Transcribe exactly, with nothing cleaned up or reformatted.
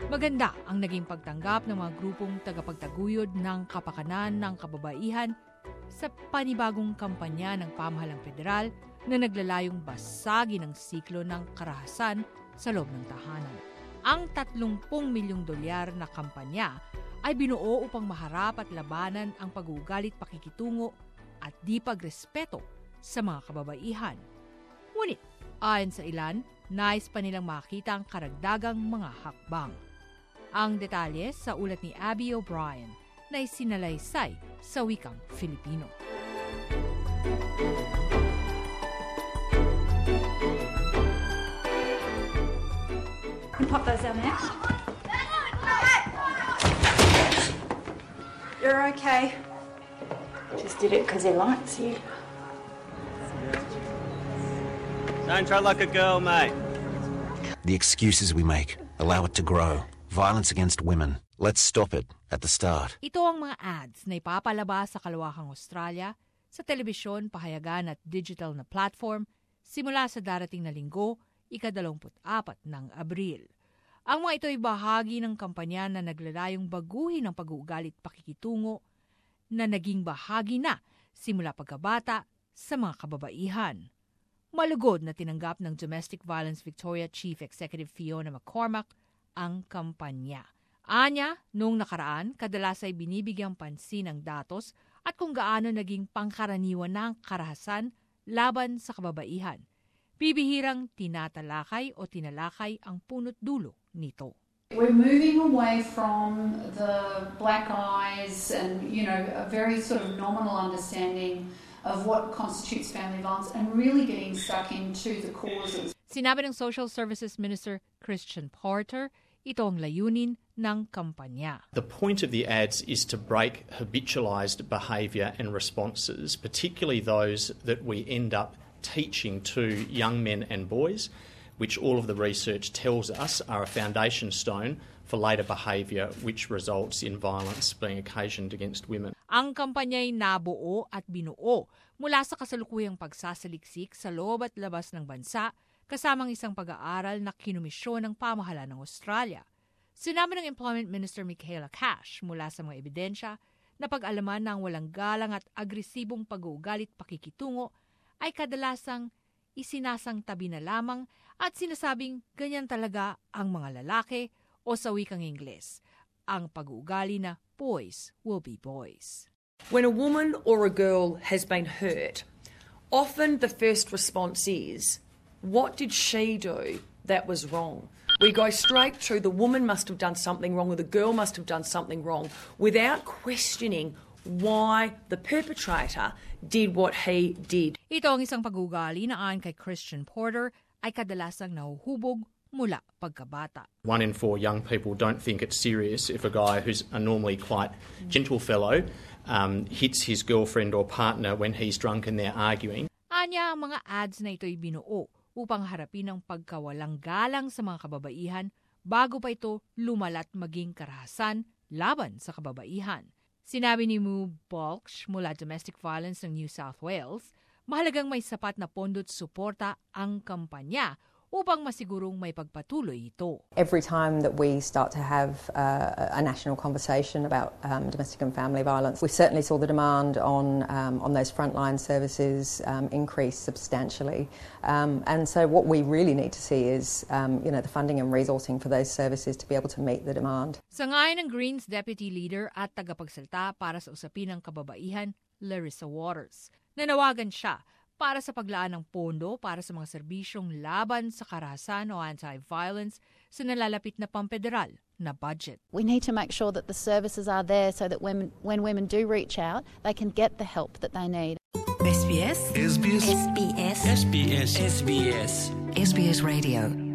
Maganda ang naging pagtanggap ng mga grupong tagapagtaguyod ng kapakanan ng kababaihan sa panibagong kampanya ng pamahalang federal na naglalayong basagin ang siklo ng karahasan sa loob ng tahanan. Ang tatlumpung milyong dolyar na kampanya ay binuo upang maharap at labanan ang pag-uugalit pakikitungo at di pagrespeto sa mga kababaihan. Ngunit, ayon sa ilan, nais pa nilang makita ang karagdagang mga hakbang. Ang detalye sa ulat ni Abby O'Brien na isinalaysay sa wikang Filipino. Pop those down there. You're okay. Just did it because he likes you. Don't try like a girl, mate. The excuses we make allow it to grow. Violence against women. Let's stop it at the start. Ito ang mga ads na ipapalabas sa kalawakang Australia, sa telebisyon, pahayagan at digital na platform simula sa darating na linggo, ikadalawamput apat ng Abril. Ang mga ito ay bahagi ng kampanya na naglalayong baguhin ang pag-uugalit pakikitungo na naging bahagi na simula pagkabata sa mga kababaihan. Malugod na tinanggap ng Domestic Violence Victoria Chief Executive Fiona McCormack ang kampanya. Anya, noong nakaraan, kadalas ay binibigyang pansin ang datos at kung gaano naging pangkaraniwan ng karahasan laban sa kababaihan. Bibihirang tinatalakay o tinalakay ang punot dulo nito. We're moving away from the black eyes and, you know, a very sort of nominal understanding of what constitutes family violence and really getting stuck into the causes. Sinabi ng Social Services Minister Christian Porter, ito ang layunin ng kampanya. The point of the ads is to break habitualised behaviour and responses, particularly those that we end up teaching to young men and boys, which all of the research tells us are a foundation stone for later behaviour which results in violence being occasioned against women. Ang kampanya'y nabuo at binuo mula sa kasalukuyang pagsasaliksik sa loob at labas ng bansa kasamang isang pag-aaral na kinumisyon ng pamahalaan ng Australia. Sinabi ng Employment Minister Michaela Cash mula sa mga ebidensya na pag-alaman ng walang galang at agresibong pag-uugalit pakikitungo ay kadalasang isinasang tabi na lamang at sinasabing ganyan talaga ang mga lalaki o sa wikang Ingles, ang pag-uugali na boys will be boys. When a woman or a girl has been hurt, often the first response is, what did she do that was wrong? We go straight to the woman must have done something wrong or the girl must have done something wrong without questioning why the perpetrator did what he did. Ito ang isang pag-uugali na ayon kay Christian Porter ay kadalasang nahuhubog mula pagkabata. One in four young people don't think it's serious if a guy who's a normally quite gentle fellow um, hits his girlfriend or partner when he's drunk and they're arguing. Anya, ang mga ads na ito'y binuo upang harapin ang pagkawalang galang sa mga kababaihan bago pa ito lumalat maging karahasan laban sa kababaihan. Sinabi ni Moo Balch mula Domestic Violence ng New South Wales, mahalagang may sapat na pondo't suporta ang kampanya upang masigurong may pagpatuloy ito. Every time that we start to have uh, a national conversation about um, domestic and family violence, we certainly saw the demand on um, on those frontline services um, increase substantially. Um, and so what we really need to see is um, you know, the funding and resourcing for those services to be able to meet the demand. Sangayon ng Greens Deputy Leader at tagapagsalita para sa usapin ng kababaihan, Larissa Waters, nanawagan siya para sa paglaan ng pondo para sa mga serbisyong laban sa karahasan o anti-violence sa nalalapit na pampederal na budget. We need to make sure that the services are there so that when, when women do reach out, they can get the help that they need. S B S? S B S? S B S? S B S? S B S? S B S Radio.